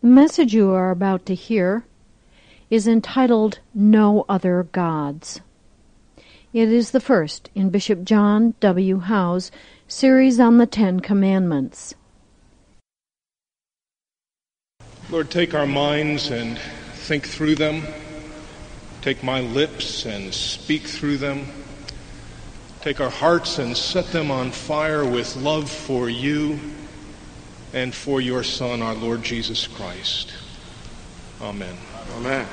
The message you are about to hear is entitled No Other Gods. It is the first in Bishop John W. Howe's series on the Ten Commandments. Lord, take our minds and think through them. Take my lips and speak through them. Take our hearts and set them on fire with love for you and for your Son, our Lord Jesus Christ. Amen. Amen.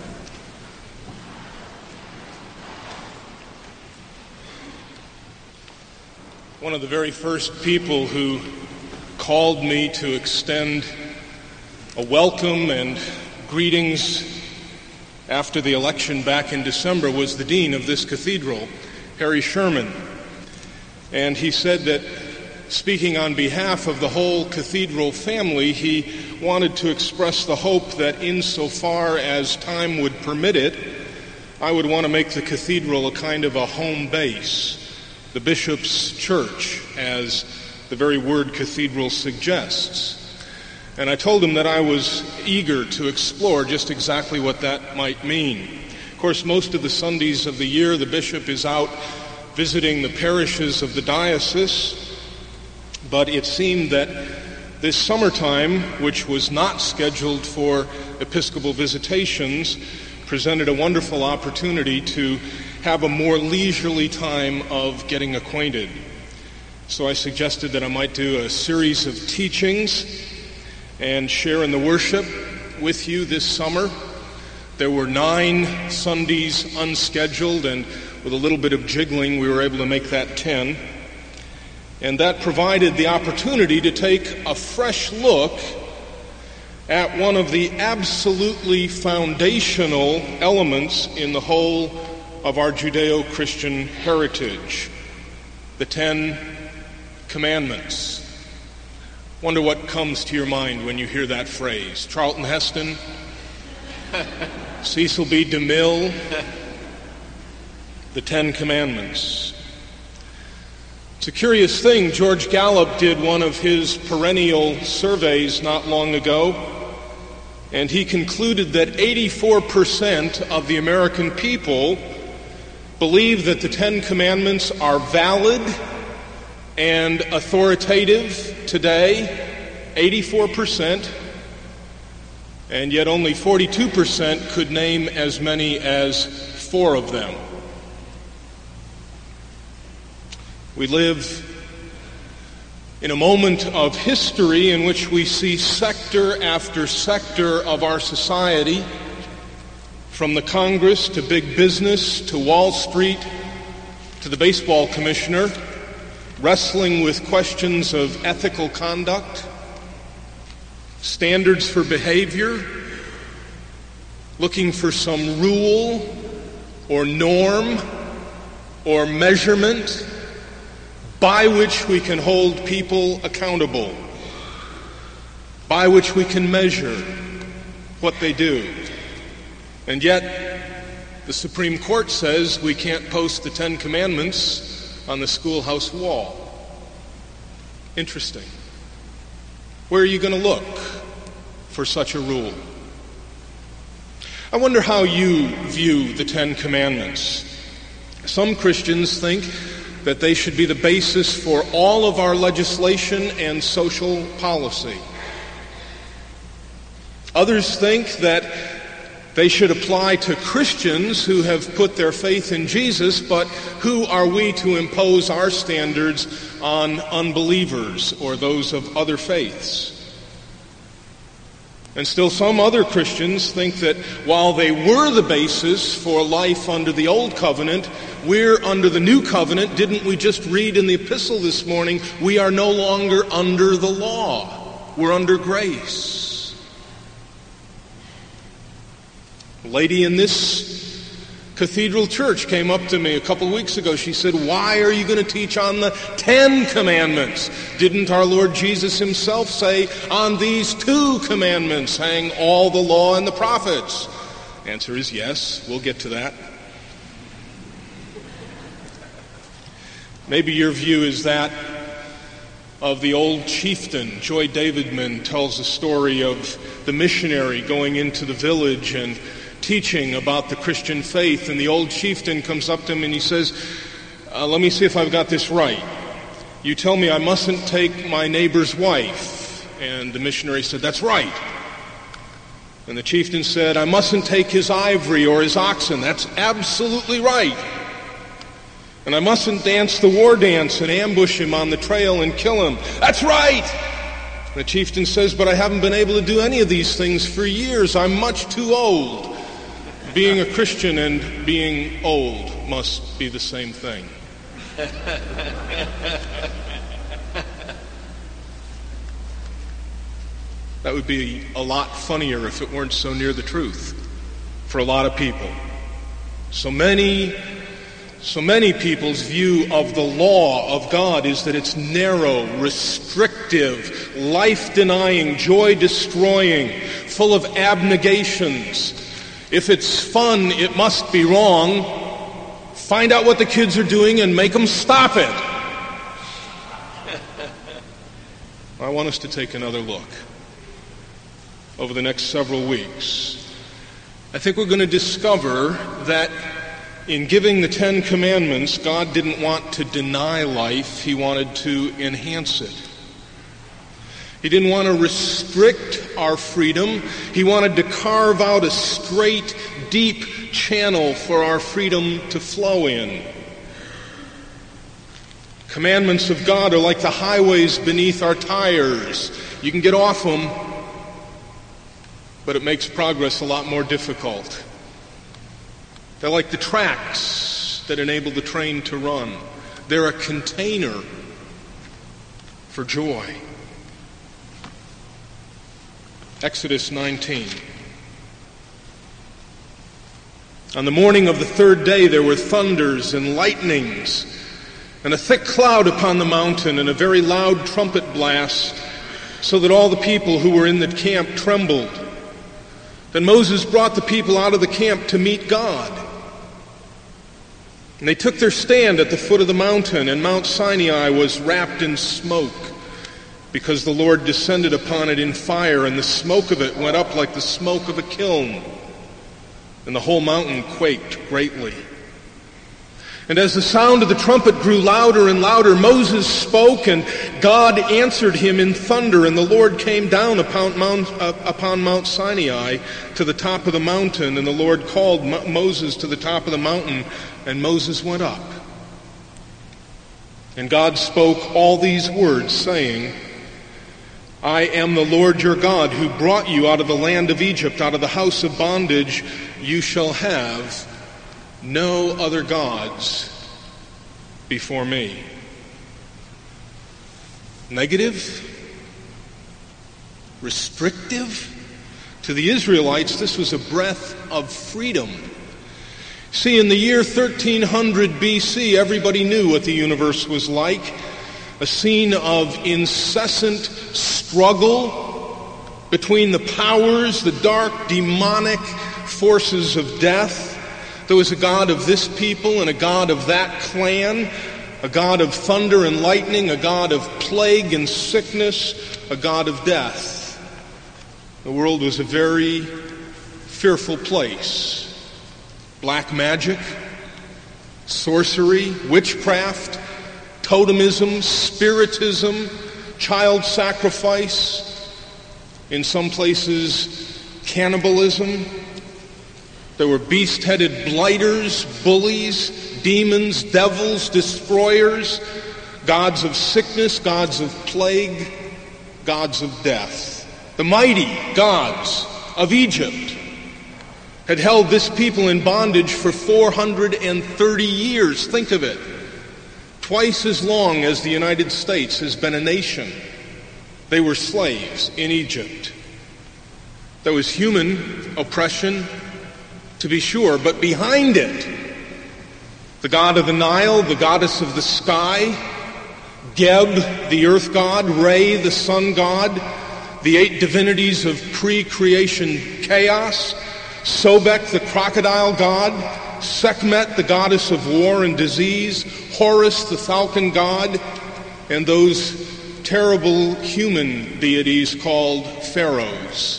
One of the very first people who called me to extend a welcome and greetings after the election back in December was the dean of this cathedral, Harry Sherman. And he said that, speaking on behalf of the whole cathedral family, he wanted to express the hope that insofar as time would permit it, I would want to make the cathedral a kind of a home base, the bishop's church, as the very word cathedral suggests. And I told him that I was eager to explore just exactly what that might mean. Of course, most of the Sundays of the year, the bishop is out visiting the parishes of the diocese, but it seemed that this summertime, which was not scheduled for Episcopal visitations, presented a wonderful opportunity to have a more leisurely time of getting acquainted. So I suggested that I might do a series of teachings and share in the worship with you this summer. There were 9 Sundays unscheduled, and with a little bit of jiggling, we were able to make that 10. And that provided the opportunity to take a fresh look at one of the absolutely foundational elements in the whole of our Judeo-Christian heritage, the 10 Commandments. Wonder what comes to your mind when you hear that phrase. Charlton Heston, Cecil B. DeMille, the 10 Commandments. It's a curious thing. George Gallup did one of his perennial surveys not long ago, and he concluded that 84% of the American people believe that the 10 Commandments are valid and authoritative today. 84%, and yet only 42% could name as many as 4 of them. We live in a moment of history in which we see sector after sector of our society, from the Congress to big business to Wall Street to the baseball commissioner, wrestling with questions of ethical conduct, standards for behavior, looking for some rule or norm or measurement by which we can hold people accountable, by which we can measure what they do. And yet, the Supreme Court says we can't post the 10 Commandments on the schoolhouse wall. Interesting. Where are you going to look for such a rule? I wonder how you view the 10 Commandments. Some Christians think that they should be the basis for all of our legislation and social policy. Others think that they should apply to Christians who have put their faith in Jesus, but who are we to impose our standards on unbelievers or those of other faiths? And still some other Christians think that while they were the basis for life under the Old Covenant, we're under the New Covenant. Didn't we just read in the epistle this morning, we are no longer under the law. We're under grace. A lady in this cathedral church came up to me a couple weeks ago. She said, "Why are you going to teach on the 10 Commandments? Didn't our Lord Jesus himself say, on these 2 commandments hang all the law and the prophets?" Answer is yes. We'll get to that. Maybe your view is that of the old chieftain. Joy Davidman tells the story of the missionary going into the village and teaching about the Christian faith. And the old chieftain comes up to him and he says, let me see if I've got this right. You tell me I mustn't take my neighbor's wife. And the missionary said, that's right. And the chieftain said, I mustn't take his ivory or his oxen. That's absolutely right. And I mustn't dance the war dance and ambush him on the trail and kill him. That's right. And the chieftain says, but I haven't been able to do any of these things for years. I'm much too old. Being a Christian and being old must be the same thing. That would be a lot funnier if it weren't so near the truth for a lot of people. So many people's view of the law of God is that it's narrow, restrictive, life-denying, joy-destroying, full of abnegations. If it's fun, it must be wrong. Find out what the kids are doing and make them stop it. I want us to take another look over the next several weeks. I think we're going to discover that in giving the Ten Commandments, God didn't want to deny life, He wanted to enhance it. He didn't want to restrict our freedom. He wanted to carve out a straight, deep channel for our freedom to flow in. Commandments of God are like the highways beneath our tires. You can get off them, but it makes progress a lot more difficult. They're like the tracks that enable the train to run. They're a container for joy. Exodus 19. On the morning of the third day there were thunders and lightnings, and a thick cloud upon the mountain, and a very loud trumpet blast, so that all the people who were in the camp trembled. Then Moses brought the people out of the camp to meet God. And they took their stand at the foot of the mountain, and Mount Sinai was wrapped in smoke, because the Lord descended upon it in fire, and the smoke of it went up like the smoke of a kiln. And the whole mountain quaked greatly. And as the sound of the trumpet grew louder and louder, Moses spoke, and God answered him in thunder. And the Lord came down upon Mount Sinai to the top of the mountain. And the Lord called Moses to the top of the mountain, and Moses went up. And God spoke all these words, saying, I am the Lord your God, who brought you out of the land of Egypt, out of the house of bondage. You shall have no other gods before me. Negative? Restrictive? To the Israelites, this was a breath of freedom. See, in the year 1300 BC, everybody knew what the universe was like. A scene of incessant struggle between the powers, the dark, demonic forces of death. There was a God of this people and a God of that clan, a God of thunder and lightning, a God of plague and sickness, a God of death. The world was a very fearful place. Black magic, sorcery, witchcraft, totemism, spiritism, child sacrifice, in some places cannibalism. There were beast-headed blighters, bullies, demons, devils, destroyers, gods of sickness, gods of plague, gods of death. The mighty gods of Egypt had held this people in bondage for 430 years. Think of it. Twice as long as the United States has been a nation. They were slaves in Egypt. There was human oppression, to be sure, but behind it, the god of the Nile, the goddess of the sky, Geb, the earth god, Re, the sun god, the 8 divinities of pre-creation chaos, Sobek, the crocodile god, Sekhmet, the goddess of war and disease, Horus, the falcon god, and those terrible human deities called pharaohs,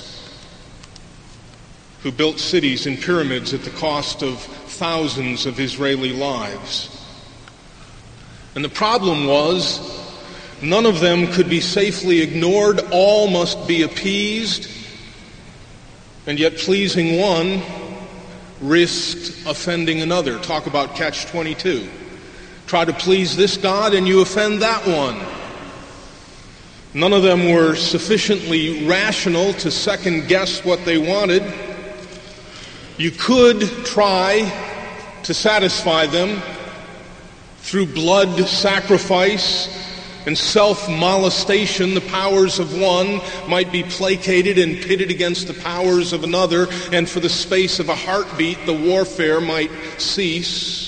who built cities and pyramids at the cost of thousands of Israeli lives. And the problem was, none of them could be safely ignored. All must be appeased. And yet pleasing one risked offending another. Talk about catch-22. Try to please this God and you offend that one. None of them were sufficiently rational to second-guess what they wanted. You could try to satisfy them through blood sacrifice and self-molestation. The powers of one might be placated and pitted against the powers of another, and for the space of a heartbeat, the warfare might cease.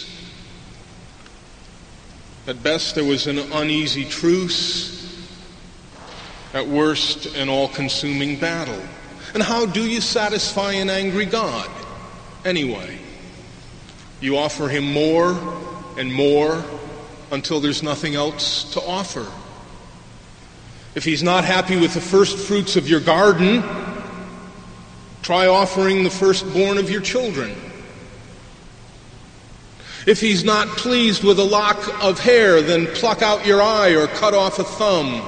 At best, there was an uneasy truce. At worst, an all-consuming battle. And how do you satisfy an angry God? Anyway, you offer him more and more until there's nothing else to offer. If he's not happy with the first fruits of your garden, try offering the firstborn of your children. If he's not pleased with a lock of hair, then pluck out your eye or cut off a thumb.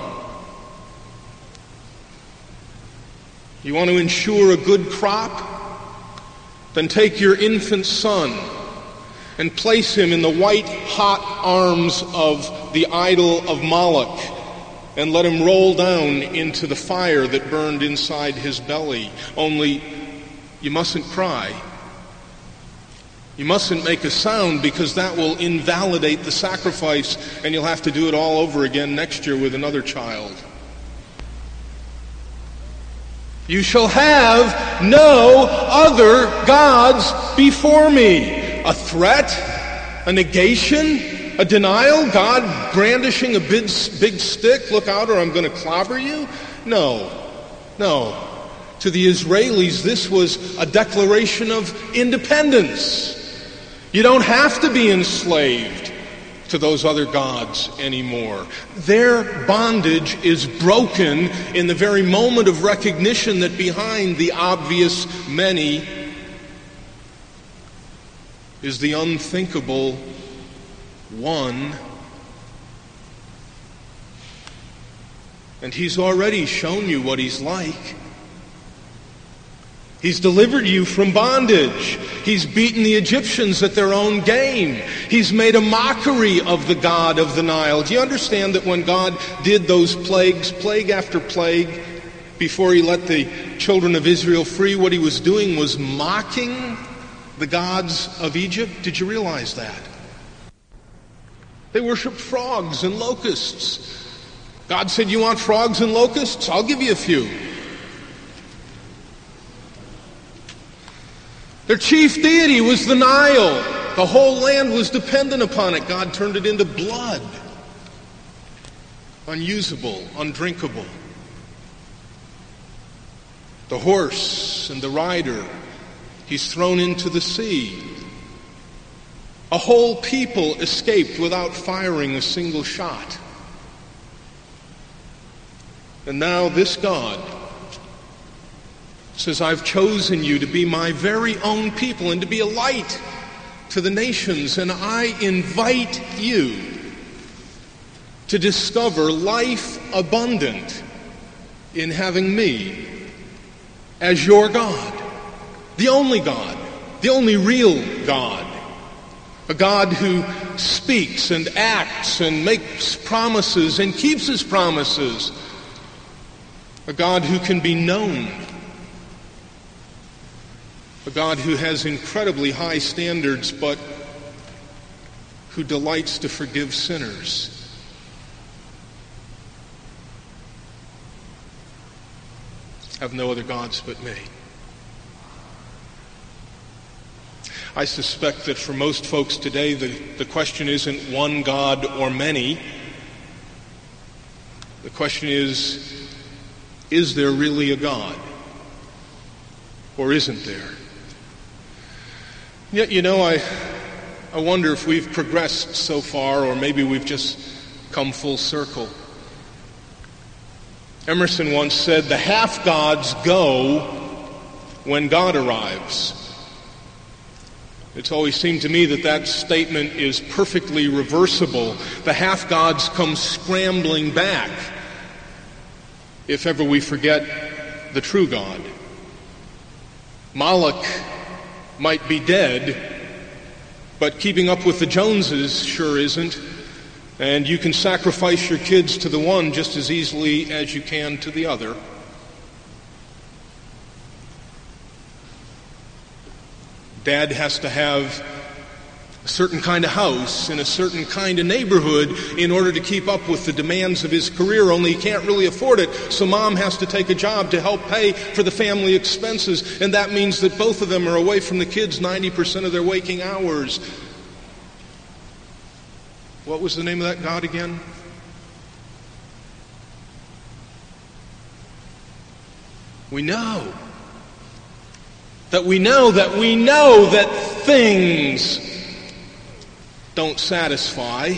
You want to ensure a good crop? Then take your infant son and place him in the white-hot arms of the idol of Moloch and let him roll down into the fire that burned inside his belly. Only, you mustn't cry. You mustn't make a sound, because that will invalidate the sacrifice, and you'll have to do it all over again next year with another child. You shall have no other gods before me. A threat? A negation? A denial? God brandishing a big stick? Look out or I'm going to clobber you? No. To the Israelis, this was a declaration of independence. You don't have to be enslaved to those other gods anymore. Their bondage is broken in the very moment of recognition that behind the obvious many is the unthinkable one. And he's already shown you what he's like. He's delivered you from bondage. He's beaten the Egyptians at their own game. He's made a mockery of the God of the Nile. Do you understand that when God did those plagues, plague after plague, before he let the children of Israel free, what he was doing was mocking the gods of Egypt? Did you realize that? They worshiped frogs and locusts. God said, you want frogs and locusts? I'll give you a few. Their chief deity was the Nile. The whole land was dependent upon it. God turned it into blood. Unusable, undrinkable. The horse and the rider, he's thrown into the sea. A whole people escaped without firing a single shot. And now this God says, I've chosen you to be my very own people and to be a light to the nations, and I invite you to discover life abundant in having me as your God, the only real God, a God who speaks and acts and makes promises and keeps his promises, a God who can be known, a God who has incredibly high standards, but who delights to forgive sinners. Have no other gods but me. I suspect that for most folks today, the question isn't one God or many. The question is there really a God? Or isn't there? Yet, I wonder if we've progressed so far, or maybe we've just come full circle. Emerson once said, "The half-gods go when God arrives." It's always seemed to me that that statement is perfectly reversible. The half-gods come scrambling back if ever we forget the true God. Moloch might be dead, but keeping up with the Joneses sure isn't. And you can sacrifice your kids to the one just as easily as you can to the other. Dad has to have a certain kind of house in a certain kind of neighborhood in order to keep up with the demands of his career, only he can't really afford it, so Mom has to take a job to help pay for the family expenses, and that means that both of them are away from the kids 90% of their waking hours. What was the name of that God again? We know that things don't satisfy,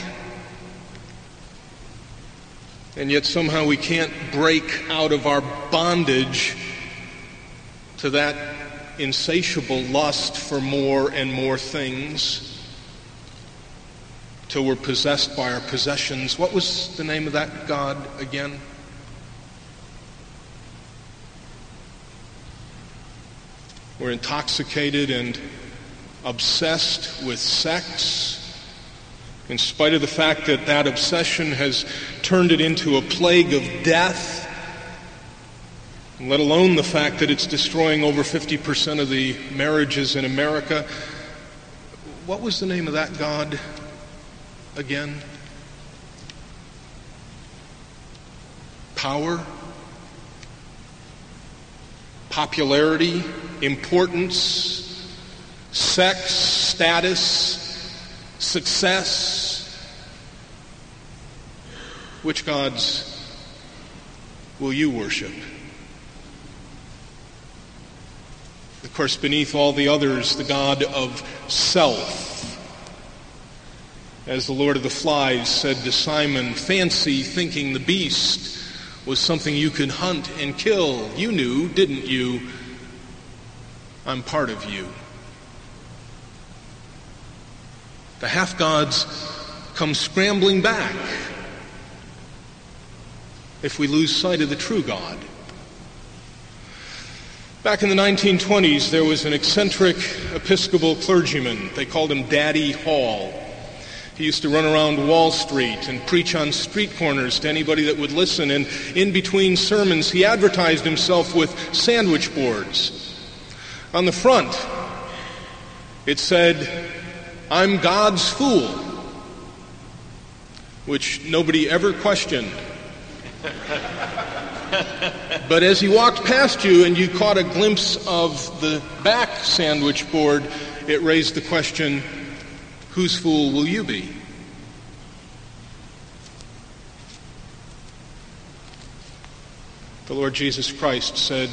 and yet somehow we can't break out of our bondage to that insatiable lust for more and more things till we're possessed by our possessions. What was the name of that God again? We're intoxicated and obsessed with sex, in spite of the fact that that obsession has turned it into a plague of death, let alone the fact that it's destroying over 50% of the marriages in America. What was the name of that God again? Power, popularity, importance, sex, status, success. Which gods will you worship? Of course, beneath all the others, the God of self. As the Lord of the Flies said to Simon, fancy thinking the beast was something you could hunt and kill. You knew, didn't you? I'm part of you. The half-gods come scrambling back if we lose sight of the true God. Back in the 1920s, there was an eccentric Episcopal clergyman. They called him Daddy Hall. He used to run around Wall Street and preach on street corners to anybody that would listen. And in between sermons, he advertised himself with sandwich boards. On the front, it said, "I'm God's fool," which nobody ever questioned. But as he walked past you and you caught a glimpse of the back sandwich board, it raised the question, whose fool will you be? The Lord Jesus Christ said,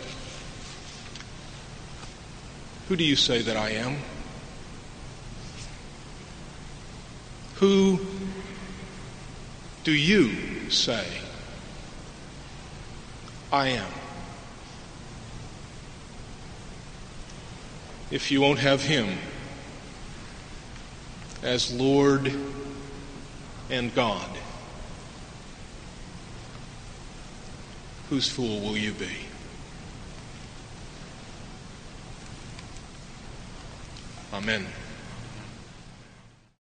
"Who do you say that I am?" Who do you say I am? If you won't have him as Lord and God, whose fool will you be? Amen.